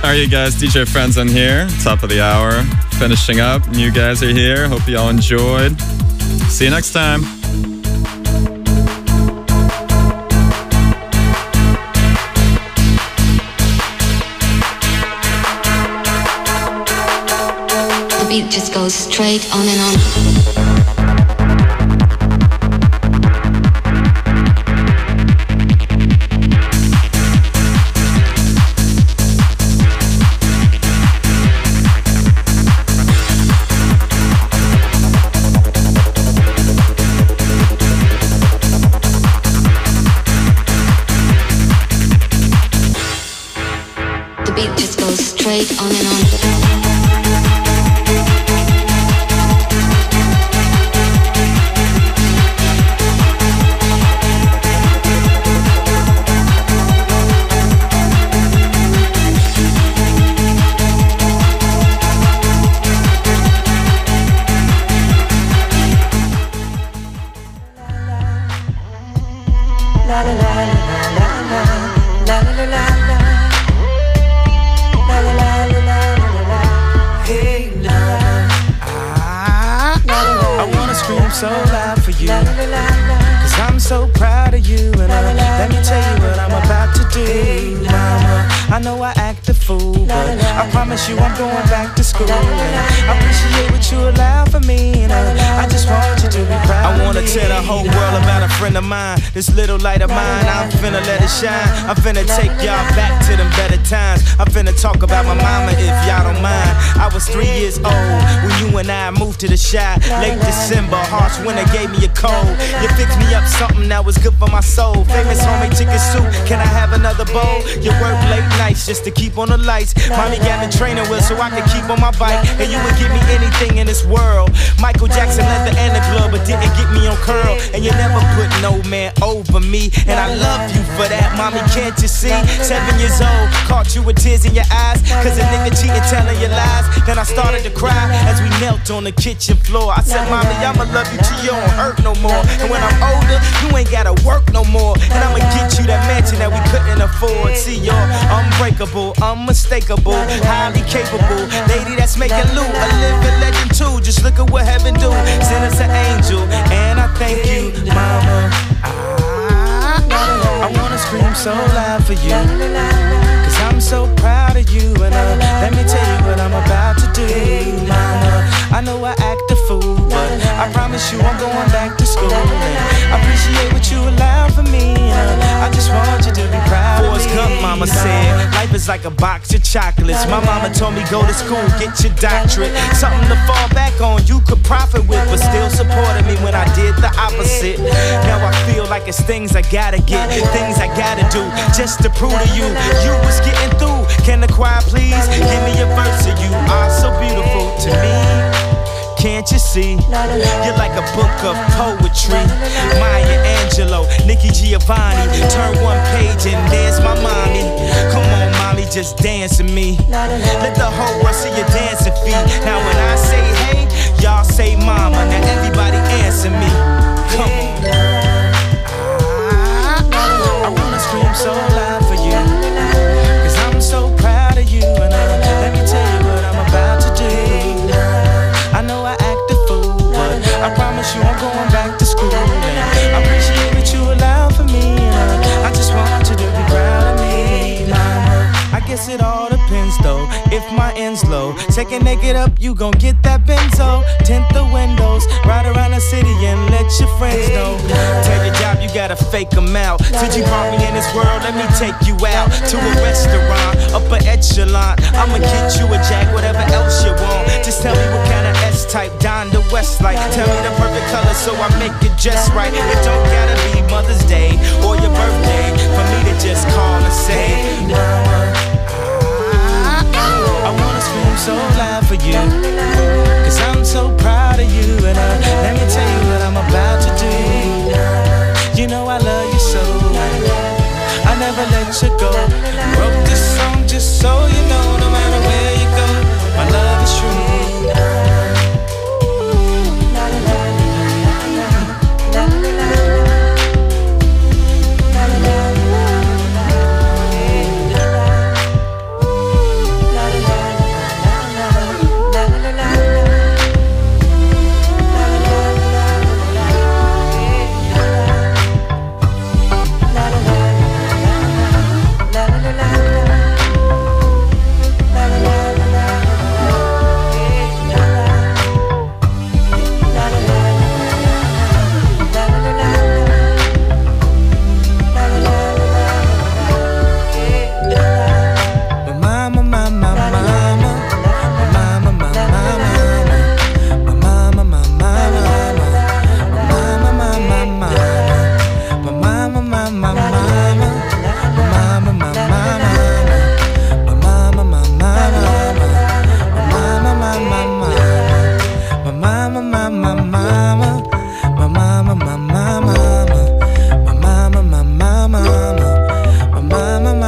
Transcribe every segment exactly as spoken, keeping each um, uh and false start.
How are you guys? D J Frenzon here, top of the hour, finishing up. New guys are here. Hope you all enjoyed. See you next time. The beat just goes straight on and on. Straight on and on. La la la la la la la la la. So loud for you, cause I'm so proud of you. And uh, let me tell you what I'm about to do, mama. I know I act a fool, but I promise you I'm going back to school. And I appreciate what you allow for me, and uh, I just want you to be proud. I wanna tell the whole world about a friend of mine. This little light of mine, I'm finna let it shine. I'm finna take y'all back to them better times. I'm finna talk about my mama if y'all don't mind. I was three years old when you and I moved to the Chi. Late December, harsh winter gave me a cold. You fixed me up something that was good for my soul. Famous homemade chicken soup, can I have another bowl? You work late nights just to keep on the lights. Mommy got the training wheel so I could keep on my bike. And you would give me anything in this world. Michael Jackson leather and the glove, but didn't get me on curl. And you never put no man over me, and I love you for that, mommy, can't you see? Seven years old, caught you with tears in your eyes, cause a nigga cheating, telling you lies. Then I started to cry as we knelt on the kitchen floor. I said, mommy, I'ma love you till you don't hurt no more. And when I'm older, you ain't gotta work no more. And I'ma get you that mansion that we couldn't afford. See, you're unbreakable, unmistakable, highly capable lady that's making loot, a living legend too. Just look at what heaven do, send us an angel, and I thank you, mama. I, I wanna scream so loud for you, cause I'm so proud of you. And uh, let me tell you what I'm about to do, mama. I know I act a fool, but I promise you I'm going back to school. And I appreciate what you allow for me, and uh, I just want you to be proud of me. Forrest Gump, mama said, life is like a box of chocolates. My mama told me go to school, get your doctorate. Something to fall back on, you could profit with, but still supported me when I did the opposite. Now I feel like it's things I gotta get, things I gotta do, just to prove to you, you was getting through. Can the choir please give me a verse of you are so beautiful to me? Can't you see? You're like a book of poetry. Maya Angelou, Nikki Giovanni. Turn one page and there's my mommy. Come on, mommy, just dance with me. Let the whole world see your dancing feet. Now when I say hey, y'all say mama. Now everybody answer me. Come on. I, I wanna scream so loud for you, cause I'm so proud of you. And uh, let me tell you what I'm about to do. I know I act a fool, but I promise you I'm going back to school. And I appreciate what you allow for me, and I just want you to be proud of me, mama. I guess it all depends though, if my end's low. Take a naked up, you gon' get that benzo. Tint the windows, ride around the city and let your friends know. Tell your job you gotta fake them out. Since you brought me in this world, let me take you out to a restaurant, upper echelon. I'ma get you a Jag, whatever else you want. Just tell me what kind of S-type, Don the West like. Tell me the perfect color so I make it just right. It don't gotta be Mother's Day or your birthday for me to just call and say, mama, I wanna scream so loud for you, cause I'm so proud of you. And uh, let me tell you what I'm about to do. You know I love you so, I never let you go. Wrote this song just so you know, no matter where you go, my love is true.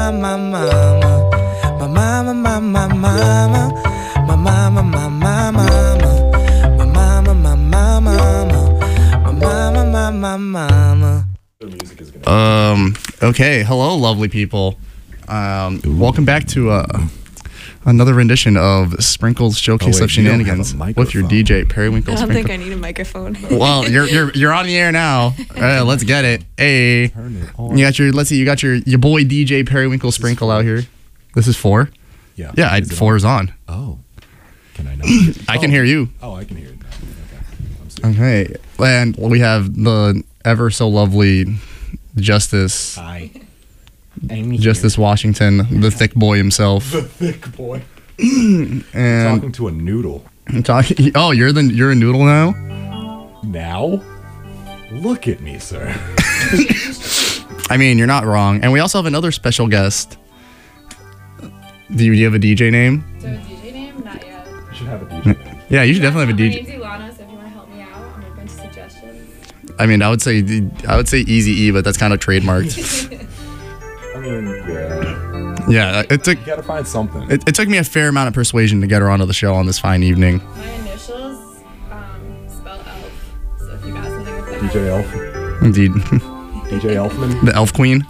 my, my mama. My mama, my, my mama. My mama, my, my mama. My mama, my, my mama. My mama, my, my mama. Um, okay, hello, lovely people. Um, welcome back to uh, another rendition of Sprinkle's Showcase Oh, wait, of Shenanigans with your D J, Periwinkle I don't Sprinkle. think I need a microphone. Well, you're you're you're on the air now. All right, let's get it. Hey, Turn it on. you got your let's see, you got your your boy D J Periwinkle Sprinkle out here. This is four. Yeah. Yeah, I, Is it four on? is on. Oh. Can I not? I can hear you. Oh, I can hear it now. Okay. I'm serious. Okay, and we have the ever so lovely Justice Hi. I'm here. Justice Washington, the thick boy himself. The thick boy. And Talking to a noodle. I'm talking. Oh, you're the you're a noodle now. Now? Look at me, sir. I mean, you're not wrong. And we also have another special guest. Do you, do you have a D J name? Do I have a D J name? Not yet. You should have a D J. Yeah, you should definitely have a D J. My name's Ilana, so if you want to help me out, I'm open to suggestions. I mean, I would say I would say Easy E, but that's kind of trademarked. I mean, yeah. Yeah, it took You gotta find something. it, it took me a fair amount of persuasion to get her onto the show on this fine evening. My initials um, spell elf, so if you got something with that. D J Elf. Indeed, D J Elfman. the Elf Queen.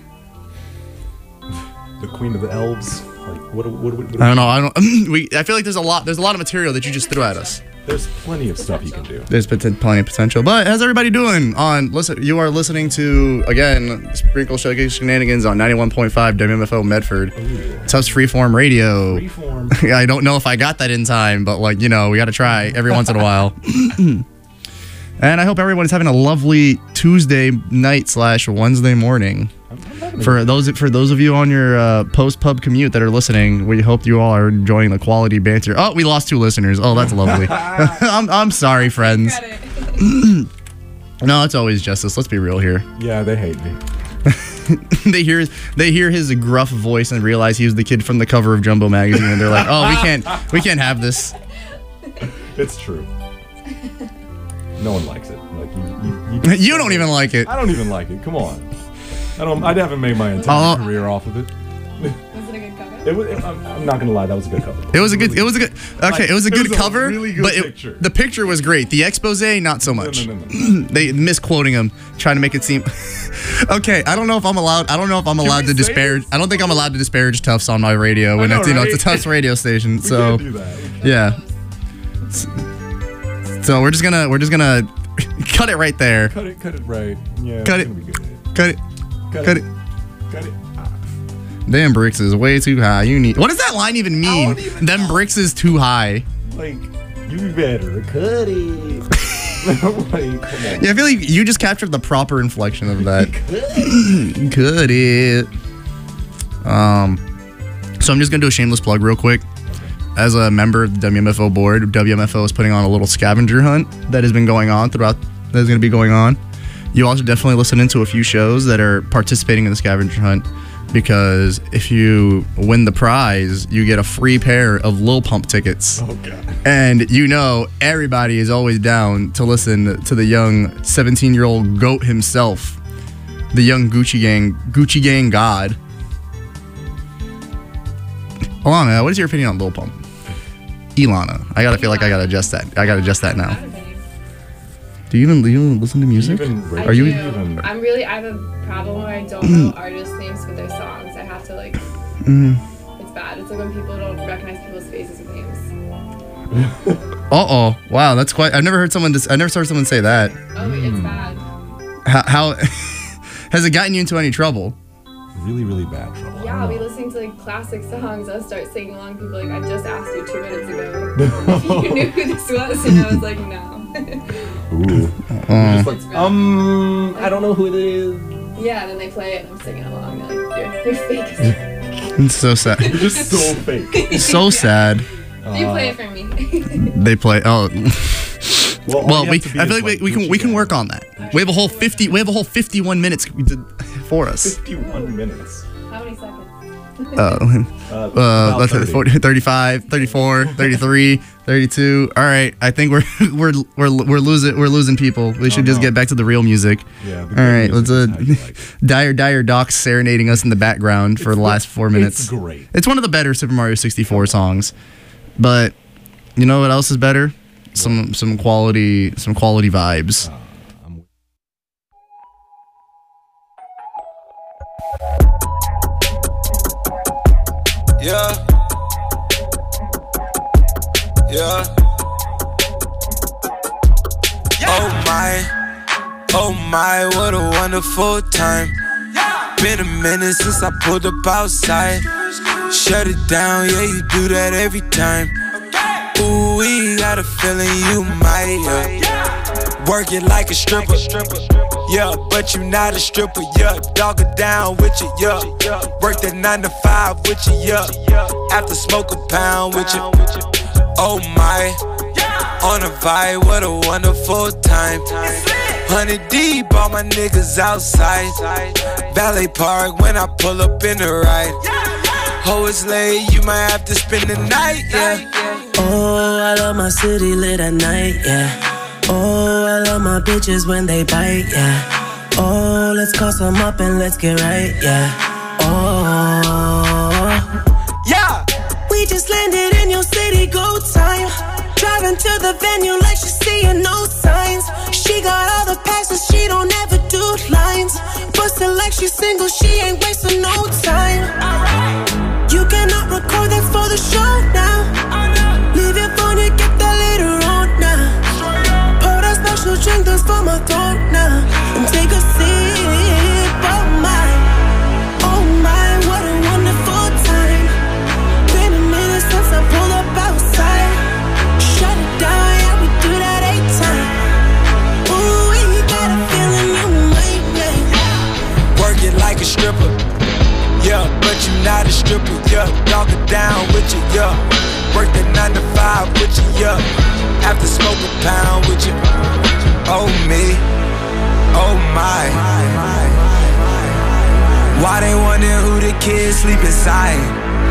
The Queen of the Elves. Like, what, what, what, what I don't know. I don't. We. I feel like there's a lot. There's a lot of material that you just threw at us. There's plenty of stuff you can do. There's poten- plenty of potential. But how's everybody doing? On listen, you are listening to again Sprinkle Showcase Shenanigans on ninety-one point five W M F O Medford. Tufts Freeform Radio. Freeform. I don't know if I got that in time, but like you know, we got to try every once in a while. And I hope everyone is having a lovely Tuesday night slash Wednesday morning. For those for those of you on your uh, post pub commute that are listening, we hope you all are enjoying the quality banter. Oh, we lost two listeners. Oh, that's lovely. I'm I'm sorry, friends. Credit. No, it's always Justice. Let's be real here. Yeah, they hate me. they hear they hear his gruff voice and realize he was the kid from the cover of Jumbo magazine, and they're like, "Oh, we can't we can't have this." It's true. No one likes it. Like you, you, you, You don't even like it. I don't even like it. Come on. I don't. I haven't made my entire Oh. career off of it. Was it a good cover? It was. It, I'm, I'm not gonna lie. That was a good cover. It was a good. It was a good. Okay, Like, it was a it good was a cover, really good but it, picture. the picture was great. The expose, not so much. No, no, no, no. They misquoting him, trying to make it seem. Okay, I don't know if I'm allowed. I don't know if I'm allowed we to say disparage. this? I don't think I'm allowed to disparage Tufts on my radio when know, it's you know it's a right? Tufts radio station. We So can't do that. yeah. So we're just gonna we're just gonna cut it right there. Cut it. Cut it right. Yeah. Cut it's it. gonna be good. Cut it. Cut, Cut it. it. Cut it. Them bricks is way too high. You need. What does that line even mean? don't even Them bricks is too high. Like you better cut it. Like, come on. Yeah, I feel like you just captured the proper inflection of that. Could it? Um, so I'm just gonna do a shameless plug real quick. As a member of the W M F O board, W M F O is putting on a little scavenger hunt that has been going on throughout. That is gonna be going on. You also definitely listen into a few shows that are participating in the scavenger hunt, because if you win the prize, you get a free pair of Lil Pump tickets. Oh god. And you know, everybody is always down to listen to the young seventeen-year-old GOAT himself, the young Gucci Gang, Gucci Gang God. Hold on, man. What is your opinion on Lil Pump? Ilana. I gotta feel like I gotta adjust that. I gotta adjust that now. Do you even, do you even listen to music? Even, I Are you do. even? I'm really. I have a problem where I don't know artist names for their songs. I have to like. Mm. It's bad. It's like when people don't recognize people's faces with names. Uh oh. Wow, that's quite. I've never heard someone. Dis- I never heard someone say that. Oh, it's bad. How, how has it gotten you into any trouble? Really, really bad trouble. Yeah, I'll be listening to like classic songs. I'll start singing along. People are like, I just asked you two minutes ago if you knew who this was, and I was like, no. Ooh. Uh, Just like, um, I don't know who it is. Yeah, and then they play it, and I'm singing along. They're like, you're, you're fake. as it's so sad. You're just so fake. So sad. fuck. You play it for me. They play. Oh. Well, all Well, you we. have to be I is, feel like we, like, we can Gucci we can Gang. work on that. We have a whole fifty. We have a whole fifty-one minutes for us. fifty-one minutes. How many seconds? Uh, uh, let's say forty, thirty-five, thirty-four, thirty-three, thirty-two. All right, I think we're we're we're we're losing we're losing people. We should Oh, just no. get back to the real music. Yeah. All right, let's uh, music is how you like it. Dire Dire Docs serenading us in the background for the last four minutes. It's great. It's one of the better Super Mario sixty-four songs, but you know what else is better? Some some quality some quality vibes. Uh, I'm- Yeah. Yeah. Oh my, oh my, what a wonderful time. Been a minute since I pulled up outside. Shut it down, yeah, you do that every time. Ooh, we got a feeling you might, yeah. Work it like a stripper, yeah, but you not a stripper, yeah. Dog it down with you, yeah. Work that nine to five with you, yeah. After smoke a pound with you. Oh my, on a vibe, what a wonderful time. Hundred deep, all my niggas outside. Valet Park when I pull up in the ride. Oh, it's late, you might have to spend the night, yeah. Oh, I love my city lit at night, yeah. Oh, I love my bitches when they bite, yeah. Oh, let's call some up and let's get right, yeah. Oh, Yeah, we just landed in your city, go time. Driving to the venue like she's seeing no signs. She got all the passes, she don't ever do lines. Bustin' like she's single, she ain't wasting no time. You cannot record that for the show now. Leave your phone, you get that later on now. Pour that special drink that's for my throat now. And take a sip, oh my, oh my, what a wonderful time. Been a minute since I pulled up outside. Shut it down, yeah, we do that eight time. Ooh, we got a feeling you might make. work it like a stripper, yeah, but you not a stripper, yeah. Dog it down with you, yeah. Work that nine to five with you, yeah. After smoke a pound with you. Oh me, oh my. Why they wondering who the kids sleep inside?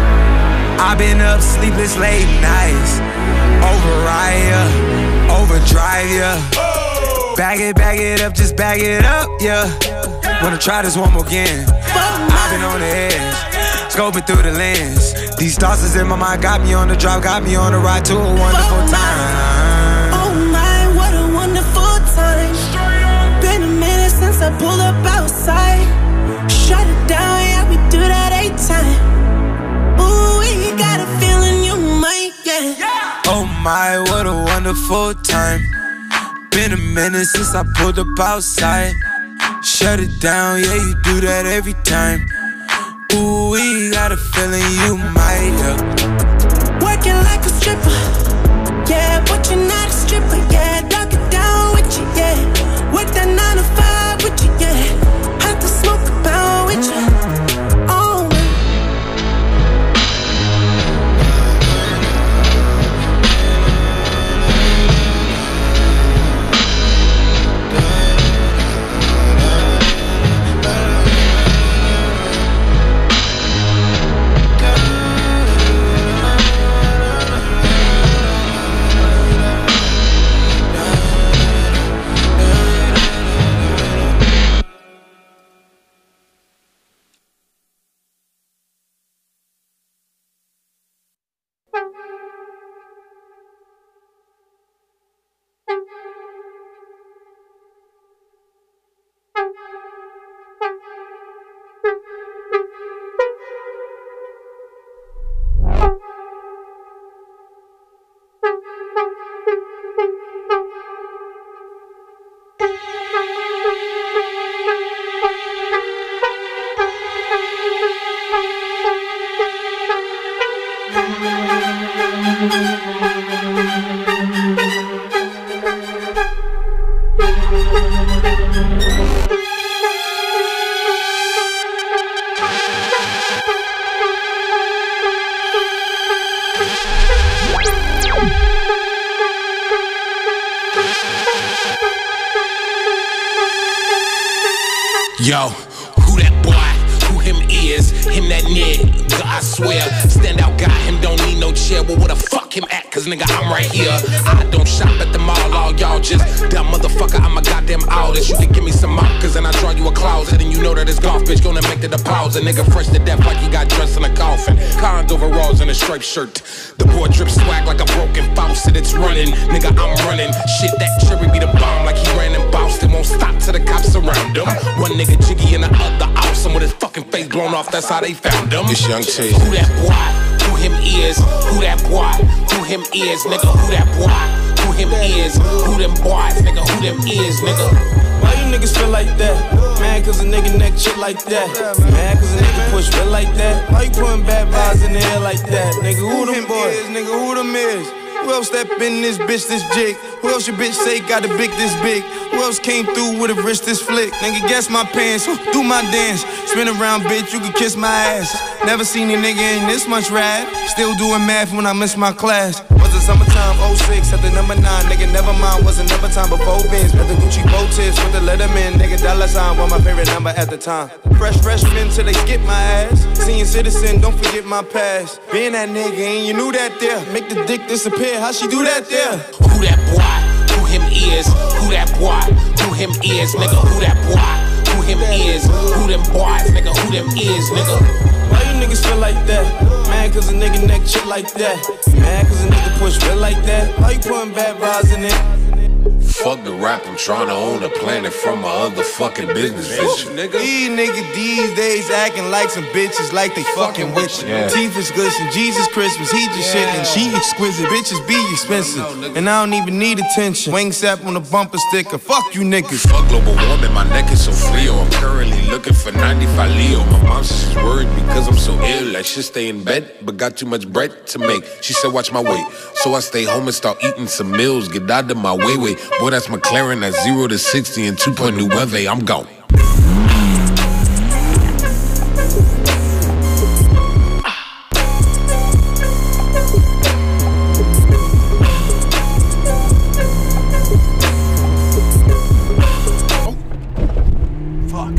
I been up sleepless late nights. Override, yeah. Overdrive, yeah. Bag it, bag it up, just bag it up, yeah. Wanna try this one more again. I've been on the edge, scoping through the lens. These thoughts is in my mind, got me on the drive, got me on the ride to a wonderful time. Oh my, what a wonderful time. Been a minute since I pulled up outside. Shut it down, yeah, we do that eight time. Ooh, we got a feeling you might get. Oh my, what a wonderful time. Been a minute since I pulled up outside. Shut it down, yeah, you do that every time. Ooh, we got a feeling you might, yeah. Working like a stripper, yeah, but you're not a stripper, yeah. Dog it down with you, yeah. Work that nine to five with you, yeah. Have to smoke a pound with you. Oh, Yo, who that boy? Who him is? Him that nigga. nigga, I'm right here. I don't shop at the mall, all y'all just dumb motherfucker, I'm a goddamn artist. You can give me some markers and I draw you a closet, and you know that this golf bitch gonna make the deposit. Nigga fresh to death like he got dressed in a coffin. Cons overalls and a striped shirt. The boy drip swag like a broken faucet, it's running. Nigga, I'm running. Shit, that cherry be the bomb like he ran in Boston. Won't stop till the cops around him. One nigga jiggy and the other awesome with his fucking face blown off, that's how they found him. It's Young T. Who that boy? Who him is? Who that boy? Who him is? Nigga, who that boy? Who him is? Who them boys? Nigga, who them is? Nigga. Why you niggas feel like that? Mad cause a nigga neck shit like that. Mad cause a nigga push feel like that. Why you putting bad vibes in the air like that? Nigga, who them boys? Nigga, who them is? Who else step in this bitch this jig? Who else your bitch say got a big this big? Who else came through with a wrist this flick? Nigga, guess my pants, do my dance. Spin around, bitch, you can kiss my ass. Never seen a nigga in this much rap. Still doing math when I miss my class. Was it summertime, oh six, at the number nine. Nigga, never mind, was another time before Benz. At the Gucci bow tips with the Letterman. Nigga, dollar sign was my favorite number at the time. Fresh freshman till they skip my ass. Senior citizen, don't forget my past. Being that nigga and you knew that there. Make the dick disappear, how she do that there? Who that boy? Who him is? Who that boy? Who him is? Nigga, who that boy? Who him is? Who them boys? Nigga, who them is? Nigga. Why you niggas feel like that? Mad cause a nigga neck shit like that. Mad cause a nigga push feel like that. Why you putting bad vibes in it? Fuck the rap, I'm tryna own a planet from my other fucking business vision. These niggas these days acting like some bitches like they fucking with you. Yeah. Teeth is glisten, Jesus Christmas, he just yeah. shitting. She exquisite, bitches be expensive. And I don't even need attention. Wing sap on a bumper sticker, fuck you niggas. Fuck global warming, my neck is so frio. I'm currently looking for ninety-five Leo. My mom says she's worried because I'm so ill. I should stay in bed, but got too much bread to make. She said watch my weight, so I stay home and start eating some meals. Get out of my way, way. Boy, that's McLaren at zero to sixty and two point nueve. I'm gone. Fuck.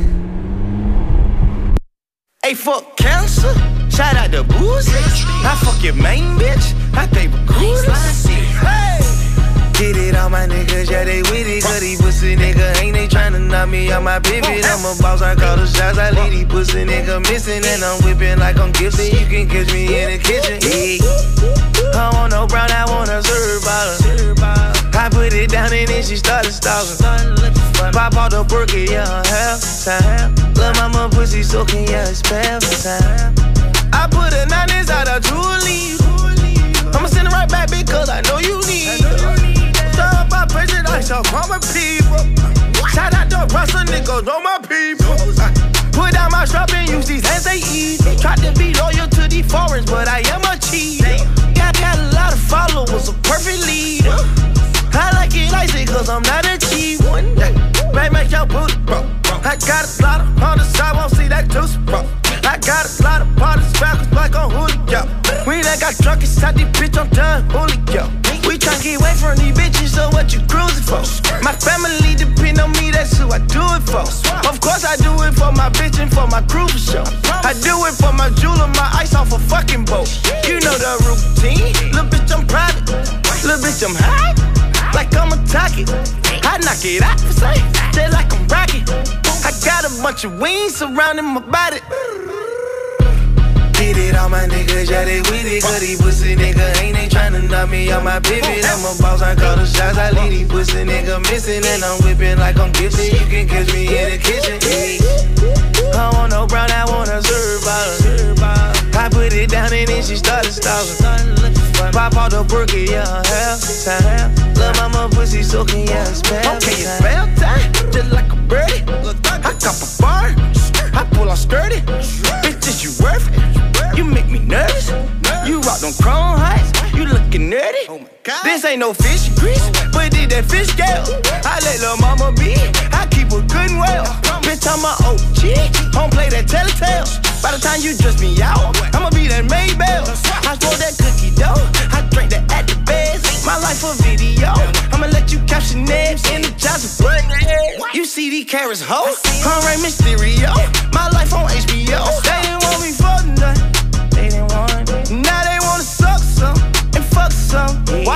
Hey, fuck cancer. Shout out to Boozy. I fuck your main bitch. I think we're cool. Hey. Get it on my niggas, yeah, they with it. Cause these pussy nigga ain't they tryna knock me out my pivot. I'm a boss, I call the shots, I leave these pussy nigga missing. And I'm whipping like I'm gifted. You can catch me in the kitchen. Hey. I want no brown, I want a serve bottle. I put it down and then she started stalking. Pop out the burger, yeah, half time. Lil' mama pussy soaking, yeah, it's past time. I put a nine inside a Julie. I'ma send it right back because I know you need it. Start my pressure, I shall call my people. Shout out to Russell niggas, all my people. Put down my strap and use these hands they eat. Try to be loyal to these foreigners, but I am a cheater. Got, got a lot of followers, a perfect leader. I like it icy cause I'm not a cheap one. Baby, make your booty, bro. I got a lot of on the side, won't see that juice, bro. I got a lot of parties, backwards like on Julio. We done got drunk inside this bitch, I'm done, Julio. We tryna get away from these bitches, so what you cruising for? My family depend on me, that's who I do it for. Of course I do it for my bitch and for my crew for sure. I do it for my jeweler, my ice off a fucking boat. You know the routine, little bitch I'm private, little bitch I'm high, like I'm a target. I knock it out for sight, just like I'm rocket. I got a bunch of wings surrounding my body. Get it on my niggas, yeah, they with it. Cause these pussy nigga ain't they tryna knock me out my pivot. I'm a boss, I call the shots, I leave these pussy nigga missing. And I'm whipping like I'm gifted. You can catch me in the kitchen. Hey. I want no brown, I want a serve bottle. I put it down and then she started stalking. Pop out the burger, yeah, half time. Lil' mama pussy soaking, yeah, it's past time. Okay, it's fair time, just like a birdie. I cop a bar, I pull out skirty. Bitches, you worth it, you make me nervous. You rock them chrome heights, you looking nerdy. This ain't no fish grease, but did that fish scale. I let lil' mama be, I keep her good and well. Bitch, I'm a O G, don't play that telltale. By the time you dress me out, I'ma be that Maybell. I roll that cookie dough, I drink that at the best. My life a video, I'ma let you caption names in the jobs of blood. You see these carrots, ho? I'm Rey Mysterio, my life on H B O. They didn't want me for nothing, they didn't want it. Now they wanna suck some and fuck some.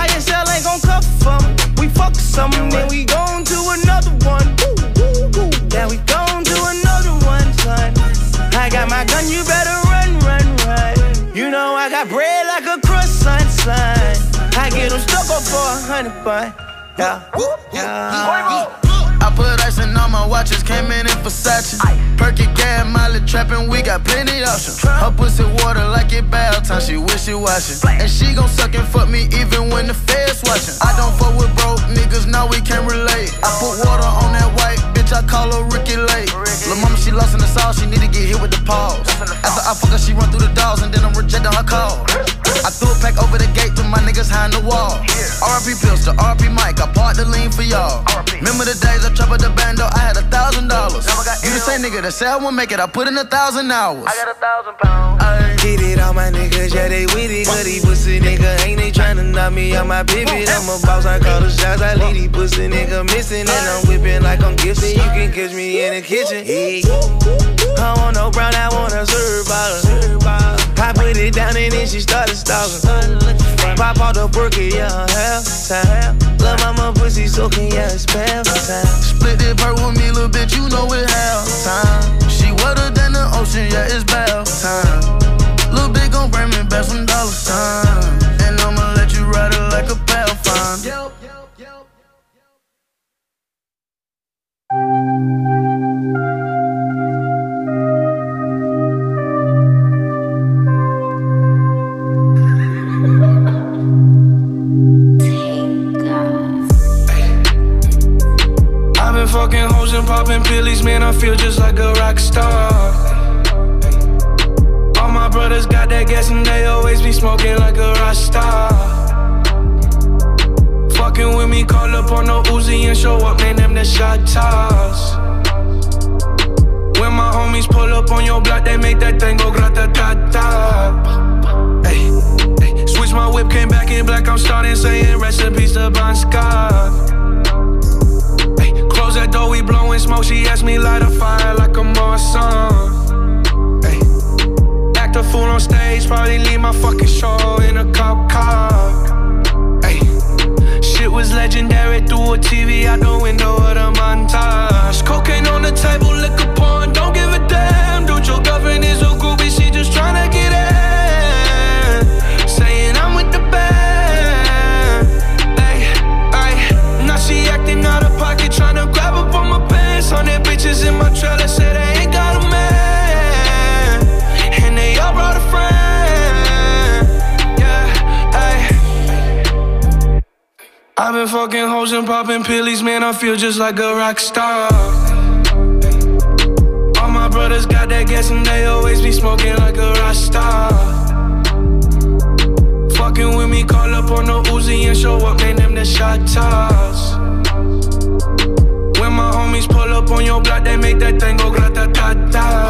stuck up for a hundred, but yeah, yeah. I put icing on my watches, came in in Versace. Perky gas, mileage trapping, we got plenty options. Her pussy water like it bath time, she wish she washing. And she gon' suck and fuck me even when the feds watching. I don't fuck with broke niggas, now we can't relate. I put water on that white bitch, I call her Ricky Lake. Lil' mama, she lost in the sauce, she need to get hit with the paws. After I fuck her, she run through the doors and then I'm rejecting her call. I threw a pack over the gate to my niggas high in the wall. R I P pills to R I P Mike, I bought the lean for y'all. Remember the days I troubled the bando, I had a thousand dollars. You the same nigga that said I won't make it, I put in a thousand hours. I got a thousand pounds. Get it, all my niggas, yeah, they with it. Cause these pussy nigga, ain't they tryna knock me out my pivot. I'm a boss, I call the shots, I leave these pussy nigga missing. And I'm whipping like I'm gifted, you can catch me in the kitchen. Hey. I want no brown, I want a serve bottle. I put it down and then she started stalking. Pop out the burger, yeah, half time. Love mama pussy soaking, yeah, it's bath time. Split that perk with me, little bitch, you know it half time. She wetter than the ocean, yeah, it's bath time. Little bitch gon' bring me back some dollar signs. And I'ma let you ride it like a Pathfinder. Fucking hoes and popping pillies, man, I feel just like a rock star. All my brothers got that gas and they always be smoking like a rock star. Fucking with me, call up on the Uzi and show up, man, them the shot toss. When my homies pull up on your block, they make that thing go grata-ta-ta. Ay, ay. Switch my whip, came back in black, I'm starting saying recipes to Bon Scott. Close that door, we blowing smoke. She asked me light a fire like a Marsan. Hey. Act a fool on stage, probably leave my fucking show in a cop car. Hey. Shit was legendary through a T V out the window of the montage. Cocaine on the table, liquor porn, don't give a damn. Dude, your girlfriend is a groupie, she just tryna get in. Saying I'm with the band. Hey, hey. Now she acting out of pocket, tryna grab up on my pants. On their bitches in my trailer, say they ain't got a man. And they all brought a friend. Yeah, ayy. I've been fucking hoes and popping pillies, man, I feel just like a rock star. All my brothers got that gas and they always be smoking like a rock star. Fucking with me, call up on the Uzi and show up, man, them the shot toss. When my homies pull up on your block, they make that thing go grata-ta-ta.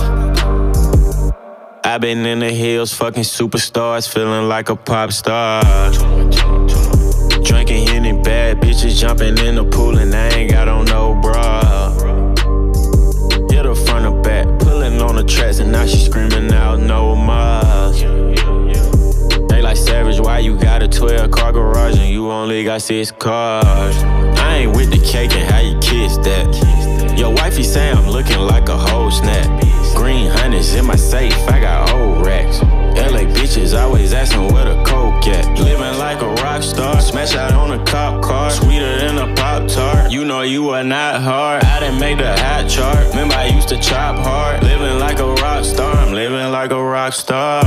I've been in the hills, fucking superstars, feeling like a pop star. Drinking Henny, bad bitches jumping in the pool, and I ain't got on no bra. Hit her front or back, pulling on the tracks, and now she screaming out no more. They like Savage, why you got a twelve car garage and you only got six cars? I ain't with the cake and how you kiss that. Your wifey say I'm looking like a whole snap. Green hundreds in my safe, I got old racks. L A bitches always asking where the coke at. Living like a rock star, smash out on a cop car. Sweeter than a Pop-Tart, you know you are not hard. I didn't make the hot chart, remember I used to chop hard. Living like a rock star, I'm living like a rock star.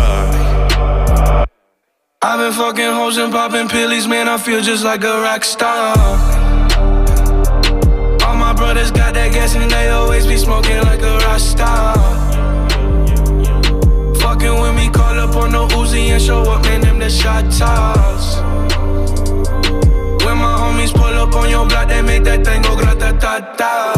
I've been fucking hoes and popping pillies, man, I feel just like a rock star. All my brothers got that gas and they always be smoking like a rock star. Fucking with me, call up on the Uzi and show up, man, them the shot toss. When my homies pull up on your block, they make that thing go grata-ta-ta.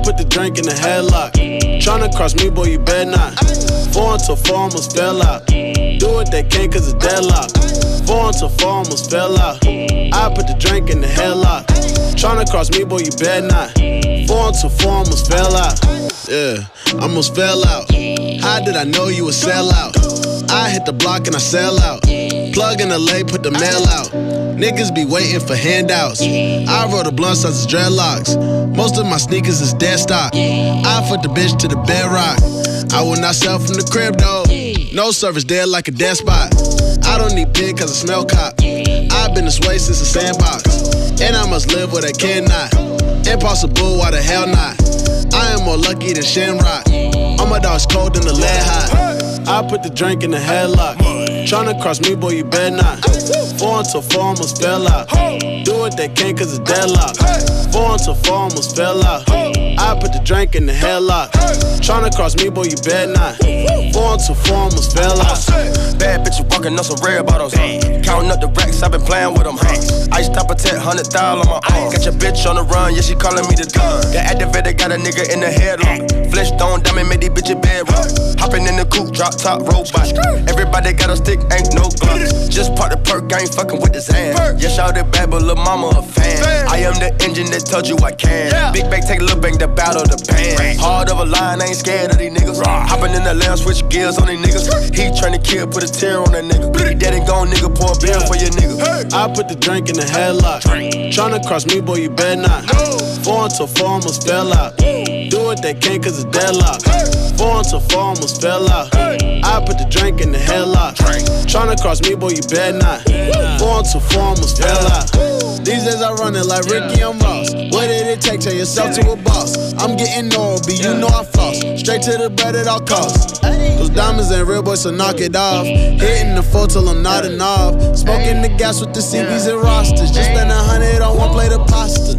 put the drink in the headlock. Tryna cross me, boy, you better not. Four until four almost fell out. Do what they can cause it's deadlock. Four until four almost fell out. I put the drink in the headlock. Tryna cross me, boy, you better not. Four until four almost fell out. Yeah, almost fell out. How did I know you would sell out? I hit the block and I sell out. Plug in the lay, put the mail out. Niggas be waiting for handouts. I roll the blunts as it's dreadlocks. Most of my sneakers is dead stock. I put the bitch to the bedrock. I will not sell from the crib though. No service dead like a dead spot. I don't need pig cause I smell cop. I've been this way since the sandbox. And I must live where they cannot. Impossible, why the hell not? I am more lucky than Shamrock. All my dogs cold than the lead hot. I put the drink in the headlock. Tryna cross me, boy, you better not. Four until four almost fell out. Do what they can cause it's deadlock. Four until four almost fell out. I put the drink in the headlock. Tryna cross me, boy, you better not. Four until four almost fell out. Bad bitches walking on some red bottles. Counting up the racks, I've been playing with them. Ice top attack, hundred thousand on my arm. Got your bitch on the run, yeah, she calling me the gun. Got activated, got a nigga in the headlock. Flesh stone, diamond, made these bitches bedrock. Hopping in the coupe, drop top robot. Everybody got a stick, ain't no glove. Just part the perk, I ain't fucking with his hand. Yeah, shout it bad, but lil' mama a fan. I am the engine that told you I can. Big bag, take a little bang, the battle, the pan. Hard of a line, I ain't scared of these niggas. Hopping in the lamb, switch gears on these niggas. He tryna kill, put a tear on that nigga. He dead and gone, nigga, pour a bill for your nigga. I put the drink in the headlock. Tryna cross me, boy, you better not. Four until four almost fell out. Do what they can cause it's deadlock. Four until four almost fell out. I put the drink in the headlock. Tryna cross me, boy, you better not. Four until four almost fell out. These days I run it like Ricky and Ross. What did it take? Turn yourself to a boss. I'm getting old, but you know I floss. Straight to the bread at all costs. Those diamonds ain't real, boy, so knock it off. Hitting the floor till I'm nodding off. Smoking the gas with the C Vs and rosters. Just spend a hundred on one plate of pasta.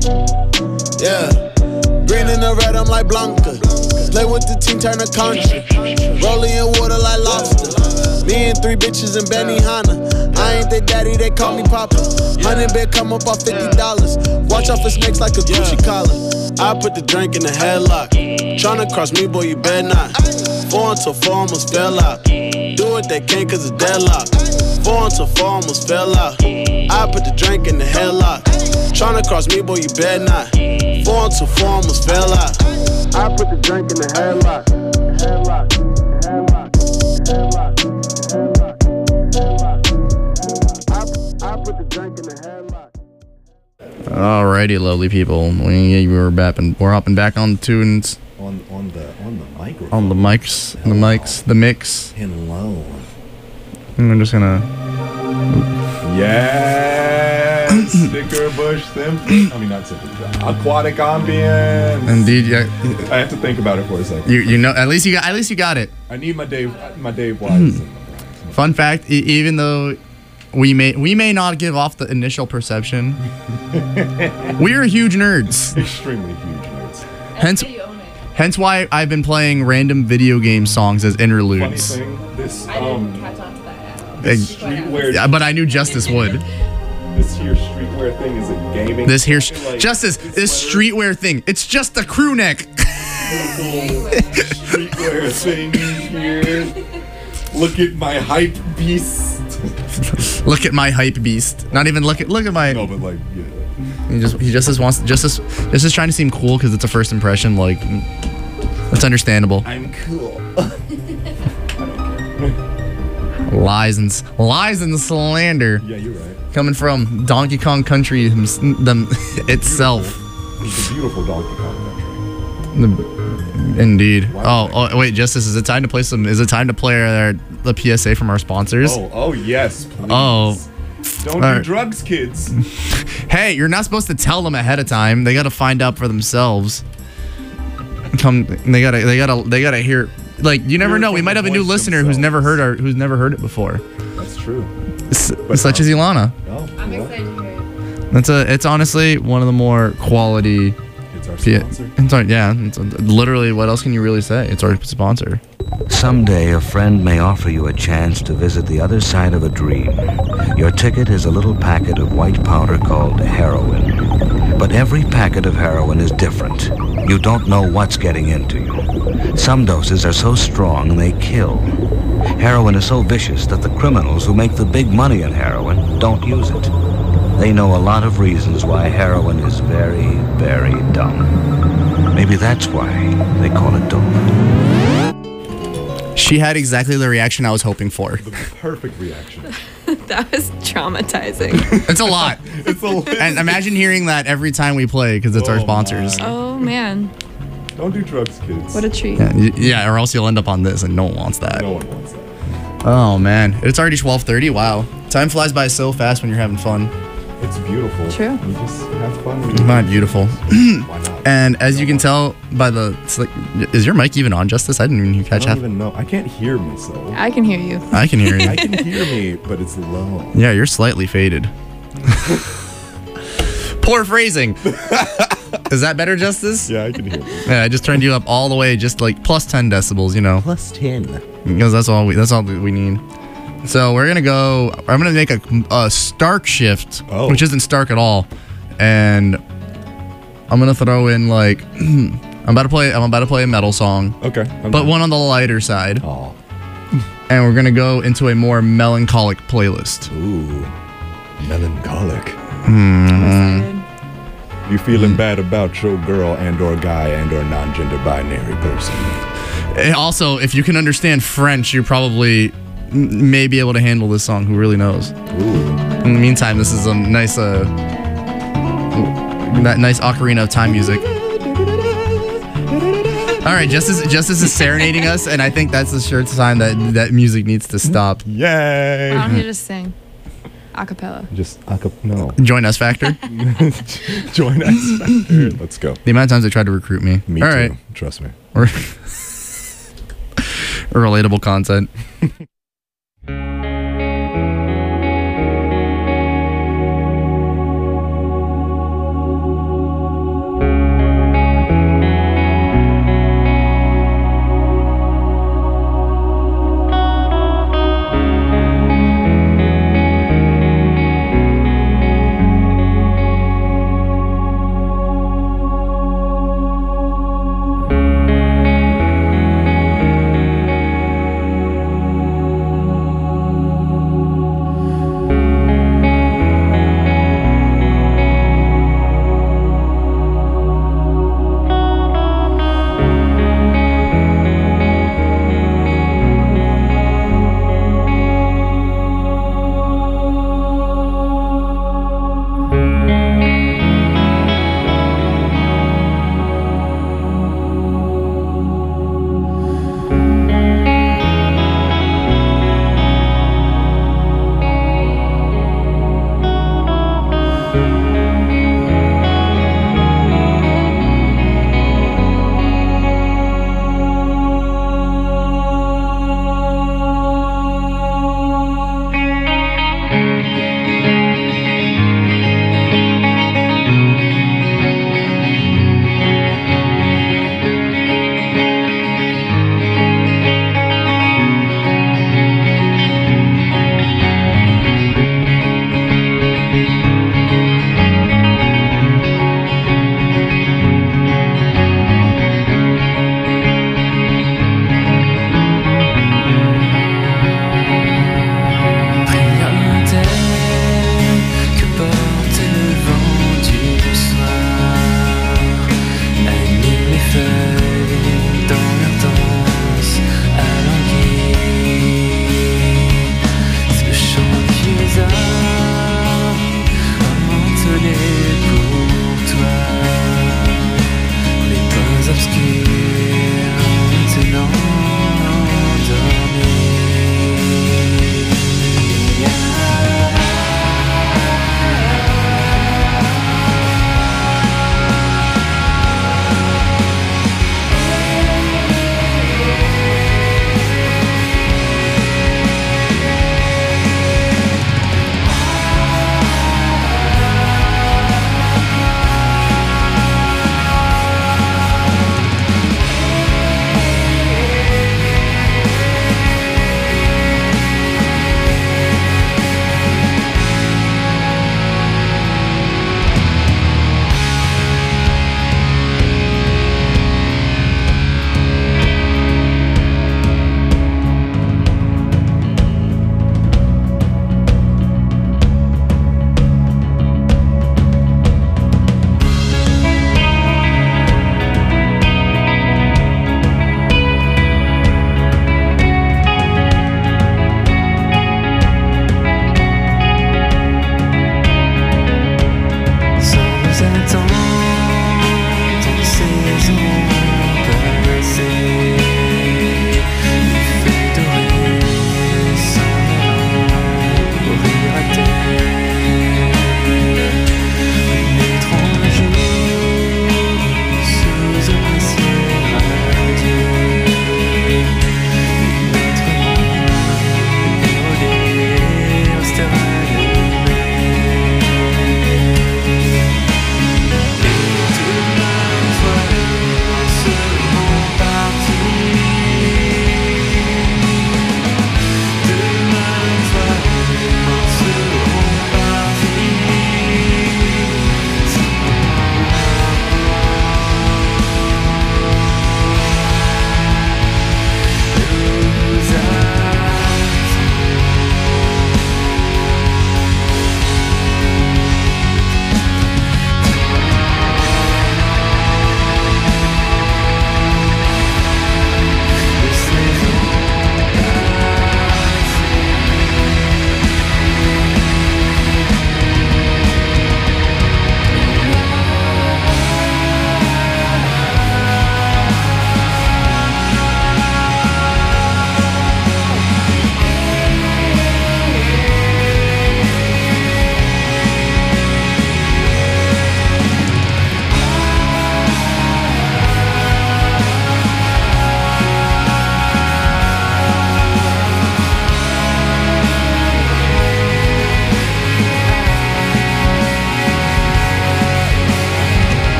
Yeah. Green and the red, I'm like Blanca. Play with the team, turn the country. Rolling in water like lobster. Me and three bitches in Benihana. I ain't their daddy, they call me Papa. Hundred bid come up off fifty dollars. Watch out for snakes like a Gucci collar. I put the drink in the headlock. Tryna cross me, boy, you better not. Four until four almost fell out. Do what they can cause it's deadlock. Four until four almost fell out. I put the drink in the headlock. Tryna cross me, boy, you better not. Four until four almost fell out. I put the drink in the headlock. Headlock. Headlock. Headlock. Headlock. I, I put the drink in the headlock. Alrighty, lovely people. We we're bapping, we're hopping back on the tunes. On on the on the microphone. On the mics, Hello. the mics, the mix. Hello. And I'm just gonna. Yes, Sticker Bush Symphony. I mean, not symphony. Aquatic ambience. Indeed, yeah. I have to think about it for a second. You you know at least you got at least you got it. I need my Dave my Dave Wise. Fun fact: e even though we may we may not give off the initial perception, we are huge nerds. Extremely huge nerds. Hence. Hence why I've been playing random video game songs as interludes. Funny thing, this, I um, didn't catch on to that. This streetwear. Yeah, but I knew Justice would. This here streetwear thing is a gaming. This here, like, Justice, this streetwear thing. It's just a crew neck. Streetwear thing here. Look at my hype beast. Look at my hype beast. Not even look at look at my. No, but like yeah. He just he just wants just as just as trying to seem cool because it's a first impression. Like it's understandable. I'm cool. Lies and lies and slander. Yeah, you're right. Coming from Donkey Kong Country them itself. It's a beautiful Donkey Kong Country. The, indeed. Oh, oh, wait, Justice, is it time to play some? Is it time to play our, the P S A from our sponsors? Oh, oh yes, please. Oh. Don't All do right. drugs, kids. Hey, you're not supposed to tell them ahead of time. They gotta find out for themselves. Come, they gotta, they gotta, they gotta hear. Like you never Hear know. We from might the have a new voice listener who's never heard our, who's never heard it before. That's true. S such as Ilana. Oh, I'm well. excited to hear it. That's a. It's honestly one of the more quality. It's our P sponsor. it's our, yeah. It's a, literally, what else can you really say? It's our sponsor. Someday, a friend may offer you a chance to visit the other side of a dream. Your ticket is a little packet of white powder called heroin. But every packet of heroin is different. You don't know what's getting into you. Some doses are so strong they kill. Heroin is so vicious that the criminals who make the big money in heroin don't use it. They know a lot of reasons why heroin is very, very dumb. Maybe that's why they call it dope. She had exactly the reaction I was hoping for. The perfect reaction. That was traumatizing. It's a lot. It's a lot. And imagine hearing that every time we play because it's Oh, our sponsors. my. Oh man, Don't do drugs, kids. what a treat. Yeah, y- yeah, or else you'll end up on this, and no one wants that. No one wants that. Oh man, it's already twelve thirty. Wow, time flies by so fast when you're having fun. It's beautiful. True. You just have fun. Not beautiful. Why not? And as you can tell by the, it's like, is your mic even on, Justice? I didn't even I catch don't half. even know. I can't hear myself. I can hear you. I can hear you. I can hear me, but it's low. Yeah, you're slightly faded. Poor phrasing. Is that better, Justice? Yeah, I can hear you. Yeah, I just turned you up all the way, just like plus ten decibels, you know. Plus ten. Because that's all we that's all we need. So we're gonna go. I'm gonna make a, a Stark shift, Oh. which isn't Stark at all, and I'm gonna throw in like I'm about to play. I'm about to play a metal song, Okay. I'm but done. one on the lighter side, Aw. and we're gonna go into a more melancholic playlist. Ooh. Melancholic. Mm. You feeling bad about your girl and or guy and or non-gender binary person? And also, if you can understand French, you probably m- may be able to handle this song. Who really knows? Ooh. In the meantime, this is a nice, uh, that nice ocarina of time music. All right, Justice, Justice is serenading us, and I think that's the sure sign that that music needs to stop. Yay! Why don't you just sing a cappella? Just a cap- no. Join us, Factor. Join us. Factor. Let's go. The amount of times they tried to recruit me. Me All too. right. Trust me. Or relatable content.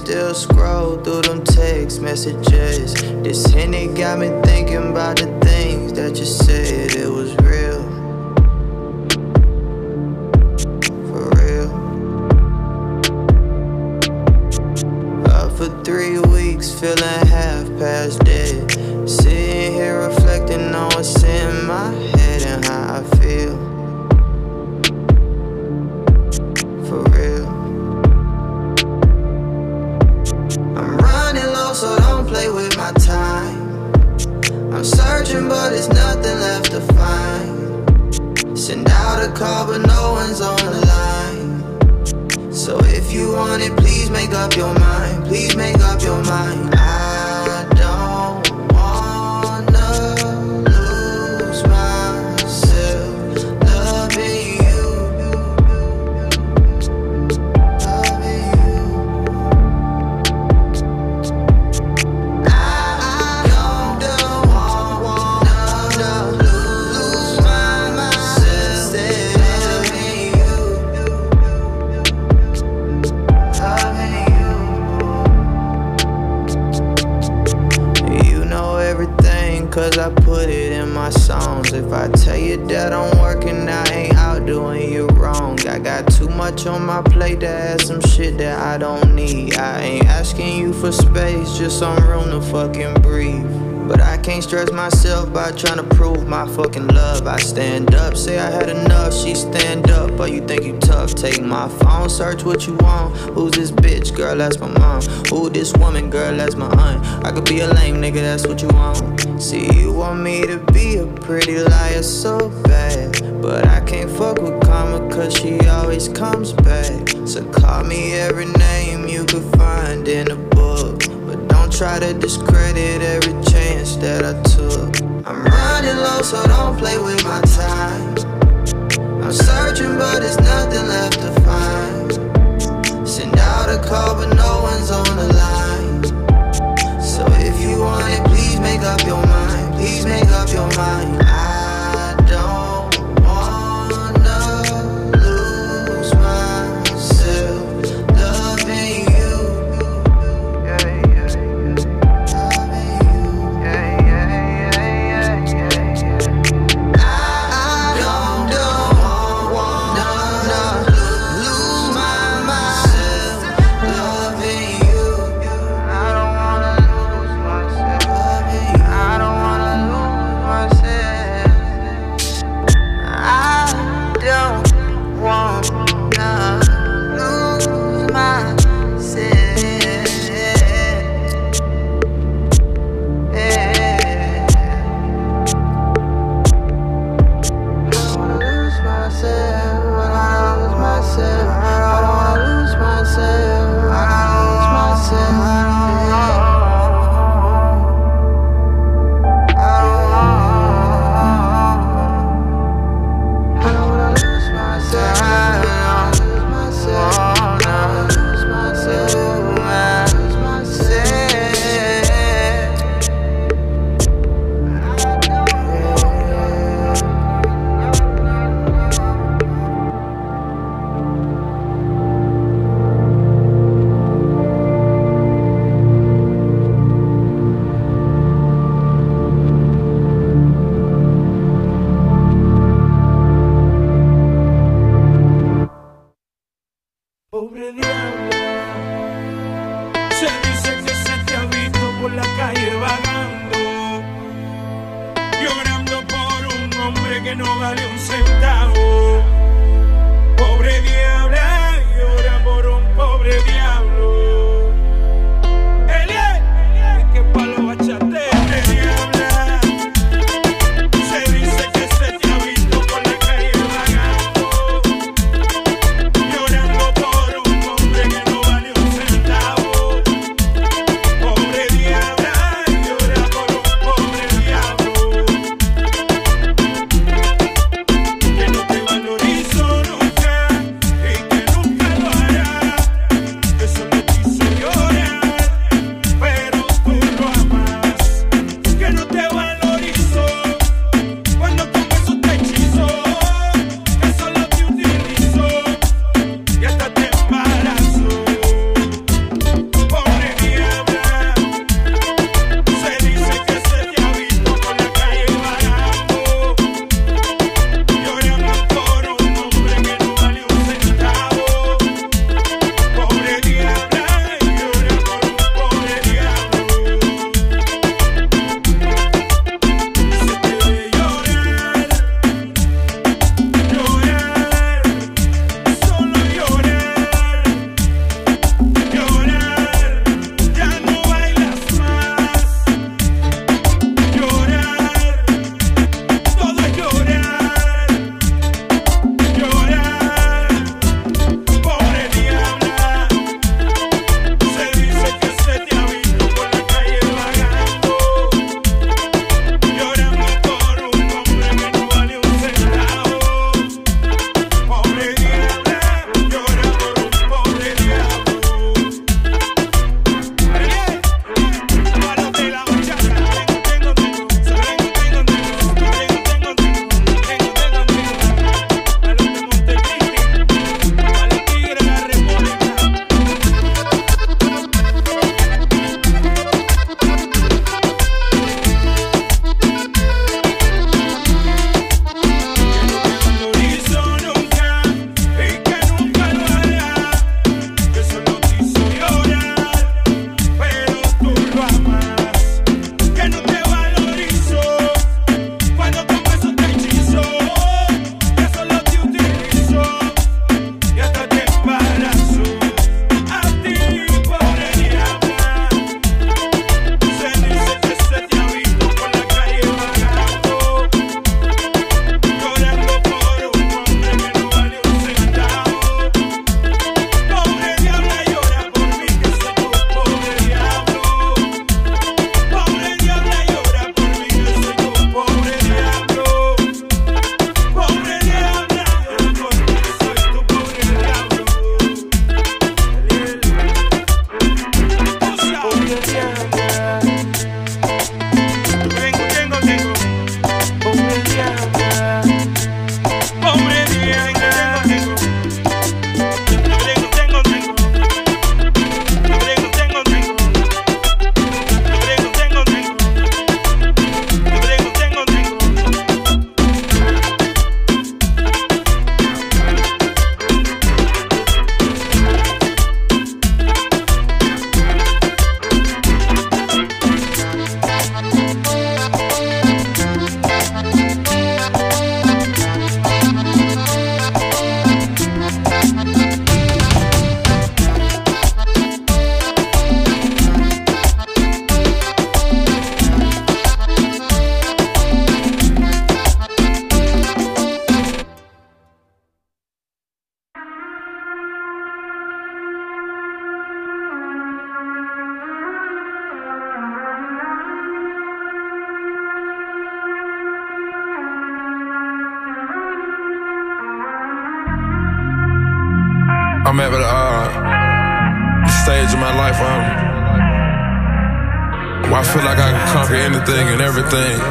still scroll through them text messages. This Henny got me thinking about the things that you said. It was real, for real. Up for three weeks, feeling half past dead. Sitting here reflecting on what's in my head and how I feel, for real. I'm running low, so don't play with my time. I'm searching, but there's nothing left to find. Send out a call, but no one's on the line. So if you want it, please make up your mind. Please make up your mind. I don't wanna lose myself loving you, loving you. I don't wanna lose myself loving you, loving you. You know everything, cause I put it in my songs. If I tell you that I'm working, I ain't out doing you wrong. I got too much on my plate to add some shit that I don't need. I ain't asking you for space, just some room to fucking breathe. But I can't stress myself by trying to prove my fucking love. I stand up, say I had enough, she stand up. But you think you tough, take my phone, search what you want. Who's this bitch? Girl, that's my mom. Who this woman? Girl, that's my aunt. I could be a lame nigga, that's what you want. See, you want me to be a pretty liar so bad, but I can't fuck with karma cause she always comes back. So call me every name you could find in a book, but don't try to discredit every chance that I took. I'm running low, so don't play with my time. I'm searching, but there's nothing left to find. Send out a call, but no one's on the line. So if you want it, please make up your mind. Please make up your mind. I don't wanna lose myself loving you. Yeah, yeah, yeah. Loving you. Yeah, yeah, yeah, yeah, yeah, yeah. I don't, don't wanna lose my myself loving you. I don't wanna lose myself loving you. I don't wanna lose myself. I don't wanna lose myself. Yeah. I don't wanna lose myself. I don't wanna lose myself. I don't wanna lose myself. I don't lose myself. I don't wanna lose myself. I don't lose myself. I don't lose myself. I lose myself. Pobre diablo, se dice que se te ha visto por la calle vagando, llorando por un hombre que no vale un centavo. Pobre diabla, llora por un pobre diablo. Elie, es que pa' lo bachate. Pobre diabla, se dice que se te ha visto por la calle vagando, llorando por un hombre que no vale un centavo. Pobre diabla, llora por un pobre diablo, que no te valorizo nunca, have it all. The stage of my life, um, where I feel like I can conquer anything and everything.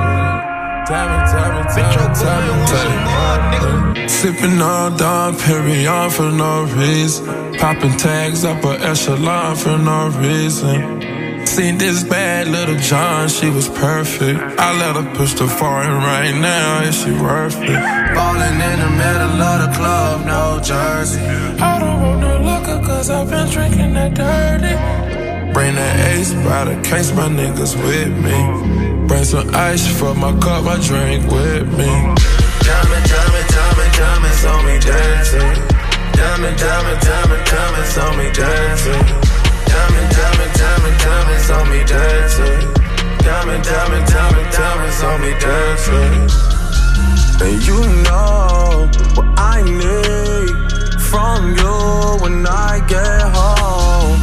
Sipping on Dom Perignon for no reason. Popping tags up a echelon for no reason. Seen this bad little John, she was perfect. I let her push the foreign right now, is she worth it? Ballin' in the middle of the club, no jersey. I don't want no liquor cause I've been drinking that dirty. Bring that ace by the case, my niggas with me. Bring some ice for my cup, my drink with me. Diamond, diamond, diamond, diamonds on me dancing. Diamond, diamond, diamond, diamonds on me dancing. Diamond, diamond, diamond, diamonds on me dancing. Diamond, diamond, diamond, diamonds on me dancing. And you know what I need from you when I get home.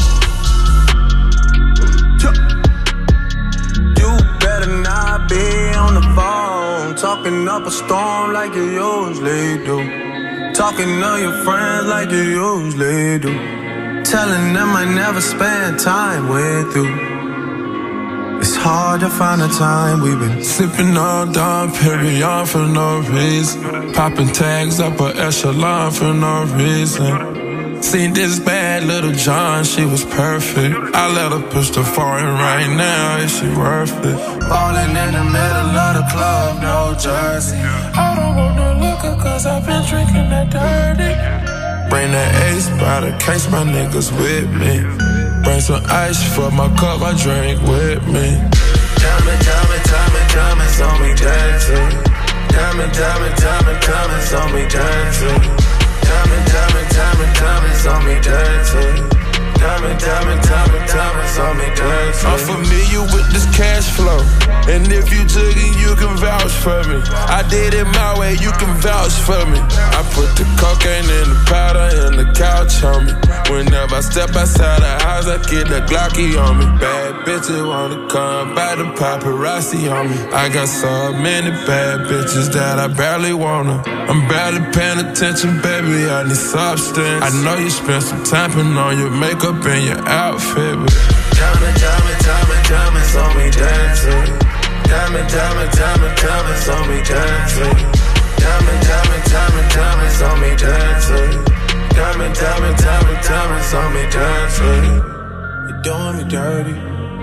You better not be on the phone, talking up a storm like you usually do. Talking to your friends like you usually do. Telling them I never spend time with you. It's hard to find a time we've been sipping on Dom Perignon for no reason. Popping tags up a echelon for no reason. Seen this bad little John, she was perfect. I let her push the foreign right now, is she worth it? Ballin' in the middle of the club, no jersey. I don't want no liquor cause I've been drinking that dirty. Bring that ace by the case, my niggas with me. Bring some ice for my cup, my drink with me. Diamond, diamond, diamond, diamonds on me dancing. Diamond, diamond, diamond, diamonds on me dancing. Diamond, diamond, diamond, diamonds on me dancing. Diamond, diamond, diamond, diamonds on me dancing. I'm familiar with this cash flow, and if you took it, you can vouch for me. I did it my way, you can vouch for me. I put the cocaine in the powder and the couch on me. Whenever I step outside the house, I get the Glocky on me. Bad bitches wanna come by the paparazzi on me. I got so many bad bitches that I barely wanna. I'm barely paying attention, baby, I need substance. I know you spent some time putting on your makeup and your outfit, but diamond, diamond, diamond, diamonds on me dancing. Diamond, diamond, diamond, diamonds on me dancing. Diamond, diamond, diamond, diamonds on me dancing. Diamond, diamond, diamond, diamonds on me dancing. You're doing me dirty.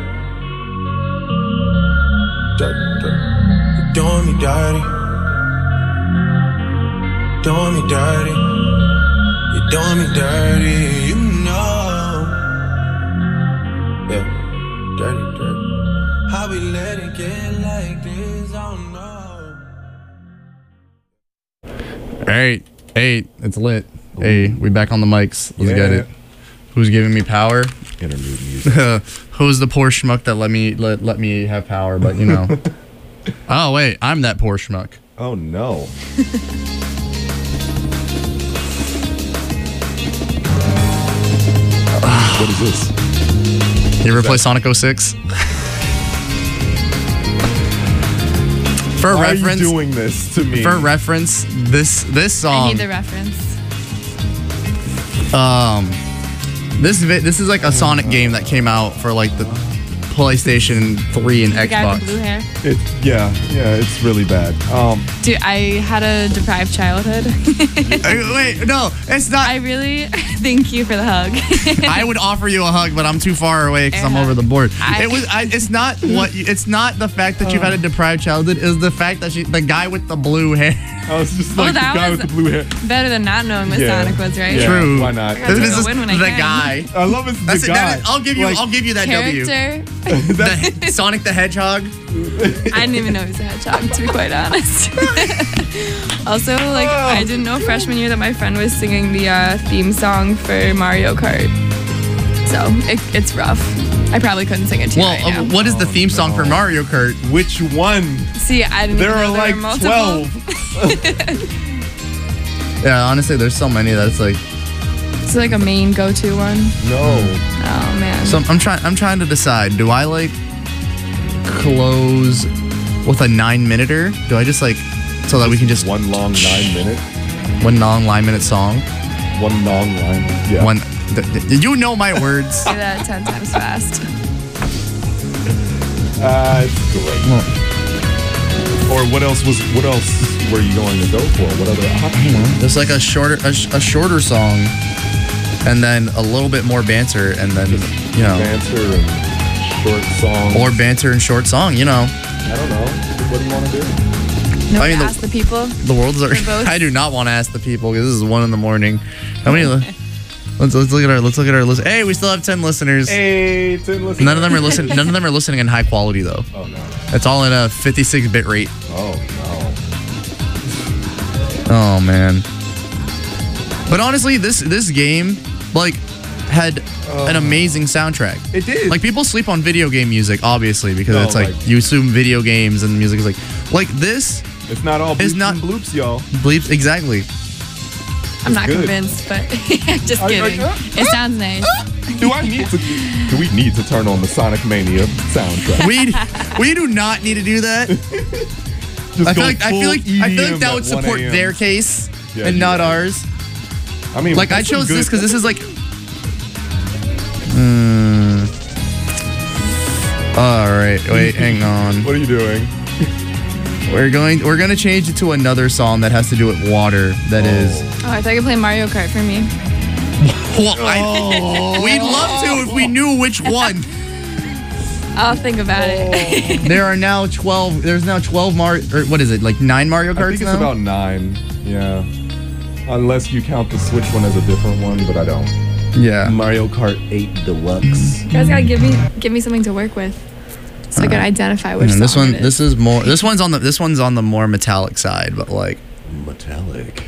Dirty, dirty. You're doing me dirty. Doing me dirty. You're doing me dirty. You know. Yeah, dirty, dirty. How we let it get like this? I don't know. Hey, hey, it's lit. Ooh. Hey, we back on the mics. Let's yeah. get it. Who's giving me power? Interlude music. Who's the poor schmuck that let me let, let me have power? But you know. Oh wait, I'm that poor schmuck. Oh no. What is this? You ever play Sonic oh six? For Why reference, are you doing this to me? For reference, this this song. I need the reference. Um, this vi- this is like a Sonic game that came out for like the PlayStation three and the Xbox. Guy with the blue hair. It's yeah, yeah, it's really bad. Um, Dude, I had a deprived childhood. Wait, no, it's not. I really thank you for the hug. I would offer you a hug, but I'm too far away because I'm over the board. I, it was. I, it's not what. You, it's not the fact that you've had a deprived childhood. It's the fact that she, the guy with the blue hair. I was just well, like the guy with the blue hair. Better than not knowing what yeah. Sonic was, right? Yeah, True. Why not? This is win when the I can. guy. I love it's That's the it, guy. that is, I'll give you. Like, I'll give you that character. W. The, Sonic the Hedgehog. I didn't even know he was a hedgehog, to be quite honest. Also, like, oh. I didn't know freshman year that my friend was singing the uh, theme song for Mario Kart. So, it, it's rough. I probably couldn't sing it to well, you right uh, now. what is the theme song for Mario Kart? Which one? See, I didn't there even know are there like were multiple. twelve. Yeah, honestly, there's so many that it's like. It's like a main go-to one. No. Oh man. So I'm trying. I'm trying to decide. Do I like close with a nine-minuter? Do I just like so that we can just one long nine minute? One long nine-minute song. One long line. Yeah. One. Th- th- you know my words. Say that ten times fast. Uh, it's great. Or what else was? What else were you going to go for? What other options? There's like a shorter, a, sh- a shorter song, and then a little bit more banter, and then you know, banter and short song, or banter and short song. You know. I don't know. What do you want to do? No, I mean, the- ask the people. The world's are. For both. I do not want to ask the people because this is one in the morning. How many? li- let's let's look at our let's look at our list. Hey, we still have ten listeners. Hey, ten listeners. None of them are listening. None of them are listening in high quality though. Oh no. It's all in a fifty-six bit rate. Oh Oh man. But honestly, this this game like had an amazing soundtrack. It did. Like people sleep on video game music, obviously, because No, it's like, like- you assume video games and music is like like this. no. It's not all It's bleeps not and bloops, y'all. bleeps exactly. I'm not good. convinced, but just I- I- kidding. It sounds nice. Do I need to? Do we need to turn on the Sonic Mania soundtrack? We we do not need to do that. Just I feel go like I feel full like I feel E D M like that would at one support a m. their case Yeah, and you not know. ours. I mean, Like I that's some chose good- this because this is like. Hmm. All right, wait, hang on. What are you doing? We're going. We're gonna change it to another song that has to do with water. That is. Oh, I thought you could play Mario Kart for me. Well, I, we'd love to if we knew which one. I'll think about it. There are now twelve. There's now twelve Mar. Or what is it? Like nine Mario Karts I think it's now? about nine. Yeah. Unless you count the Switch one as a different one, but I don't. Yeah. Mario Kart eight Deluxe. You guys gotta give me give me something to work with, so I can identify which And song this one. it is. This is more. This one's on the. This one's on the more metallic side, but like. Metallic.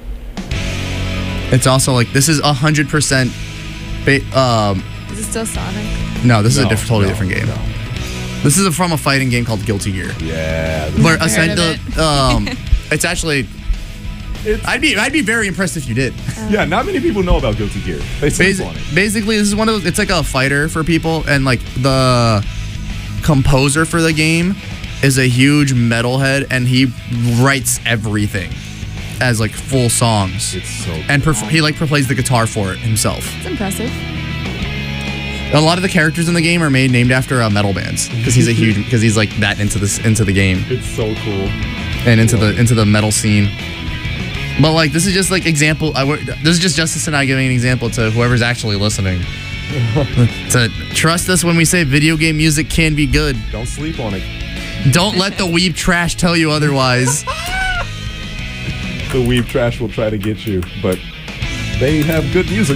It's also like this is a hundred percent. Um. Is it still Sonic? No, this is No, a diff- totally no, different game. no. This is from a fighting game called Guilty Gear. Yeah. Where Never heard of essentially, um, it's actually. I'd be I'd be very impressed if you did. Yeah, not many people know about Guilty Gear. They sleep Basi- on it. Basically, this is one of those. It's like a fighter for people, and like the composer for the game is a huge metalhead, and he writes everything as like full songs. It's so And perf- he like plays the guitar for it himself. It's impressive. A lot of the characters in the game are made named after uh, metal bands because he's a huge because he's like that into this into the game It's so cool. and into the into the metal scene. But like this is just like example. I w- this is just Justice and I giving an example to whoever's actually listening. To trust us when we say video game music can be good. Don't sleep on it. Don't let the weeb trash tell you otherwise. The weeb trash will try to get you, but they have good music.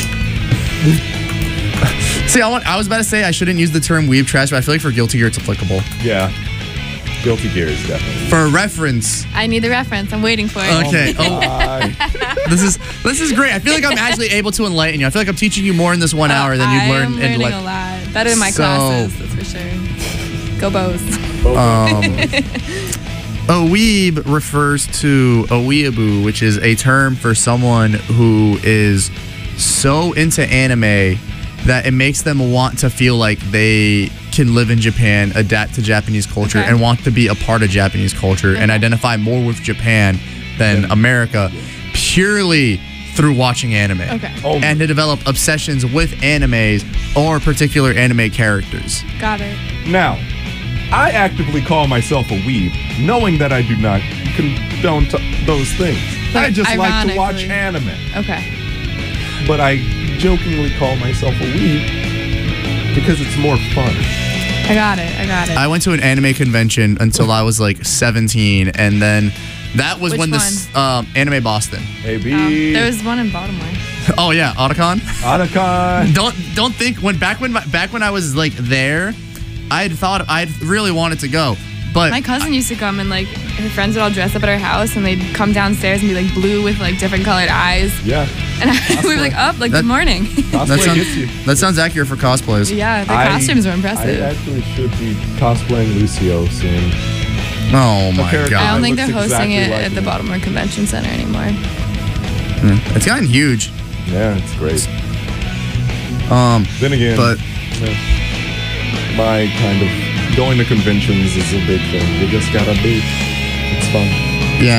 See, I want. I was about to say I shouldn't use the term weeb trash, but I feel like for Guilty Gear it's applicable. Yeah. Guilty Gear is definitely. For reference. I need the reference. I'm waiting for it. Okay. Oh, this is this is great. I feel like I'm actually able to enlighten you. I feel like I'm teaching you more in this one hour than you'd I learn am in learning like. a lot. Better in my So- classes, that's for sure. Go Bows. Um, a weeb refers to a weeaboo, which is a term for someone who is so into anime that it makes them want to feel like they can live in Japan, adapt to Japanese culture, Okay. and want to be a part of Japanese culture and identify more with Japan than America purely through watching anime. Okay. Oh, And to develop obsessions with animes or particular anime characters. Got it. Now, I actively call myself a weeb, knowing that I do not condone t- those things. But I just like to watch ironically- anime. Okay. But I jokingly call myself a weeb because it's more fun. I got it. I got it. I went to an anime convention until I was like seventeen, and then that was Which when this um, Anime Boston. Hey, B. Um, there was one in Baltimore. Oh yeah, Otacon. Otacon. Don't don't think when back when my, back when I was like there, I had thought I really wanted to go, but My cousin used to come and like her friends would all dress up at her house and they'd come downstairs and be like blue with like different colored eyes. Yeah. And I, we were like up like That- good morning. that Cosplay sounds gets you. that sounds accurate for cosplays. Yeah, the I- costumes were impressive. I actually should be cosplaying Lucio soon. Oh my character. I god, don't think they're looks hosting exactly it like at the me. Baltimore Convention Center anymore. Mm, it's gotten huge. Yeah, it's great. Um, Then again, but yeah, my kind of going to conventions is a big thing. You just gotta be. It's fun. yeah,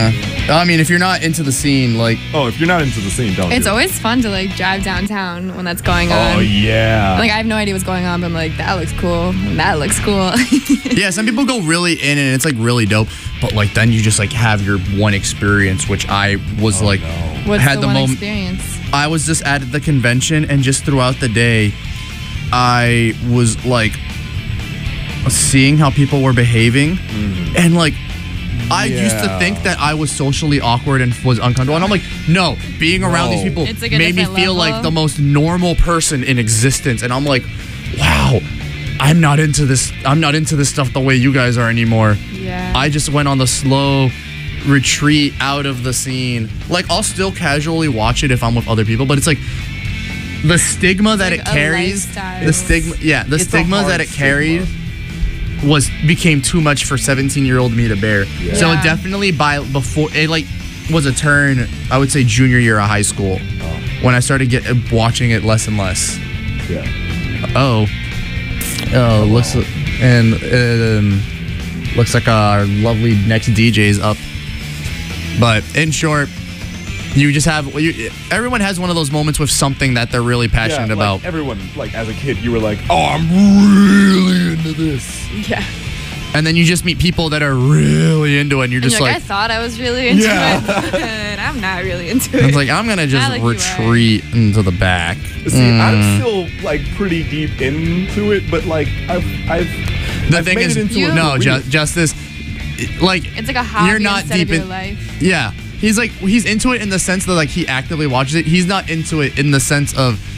I mean, if you're not into the scene, like... Oh, if you're not into the scene, don't It's do always fun to like drive downtown when that's going on. Oh, yeah. Like I have no idea what's going on, but I'm like, that looks cool. And that looks cool. Yeah, some people go really in and it's like really dope, but like then you just like have your one experience, which I was Oh, like no. What's had the, the one moment. experience? I was just at the convention and just throughout the day, I was like seeing how people were behaving, and like I used to Yeah. think that I was socially awkward and was uncomfortable, and I'm like, no, being around No. these people It's like a made me different feel level. like the most normal person in existence, and I'm like, wow, I'm not into this. I'm not into this stuff the way you guys are anymore. Yeah. I just went on the slow retreat out of the scene. Like I'll still casually watch it if I'm with other people, but it's like the stigma that like it a carries. lifestyle. The stigma, yeah, the It's a stigma hard that it stigma. carried was became too much for seventeen year old me to bear. So Yeah. it definitely by before it like was a turn. I would say junior year of high school when I started get watching it less and less. Yeah. Oh, oh, looks and um, looks like our lovely next D J's up. But in short, you just have you, everyone has one of those moments with something that they're really passionate yeah, about. Like everyone, like as a kid, you were like, "Oh, I'm really into this." Yeah. And then you just meet people that are really into it, and you're And just you're like, like, I thought I was really into Yeah. it, but I'm not really into it. I was like, I'm gonna just Not like you are. retreat into the back. See, Mm. I'm still like pretty deep into it, but like I've, I've, The I've thing made is, it into You- a no, career. ju- Justice, it- like It's like a hobby you're not instead deep of your in. life. Yeah, he's like he's into it in the sense that like he actively watches it. He's not into it in the sense of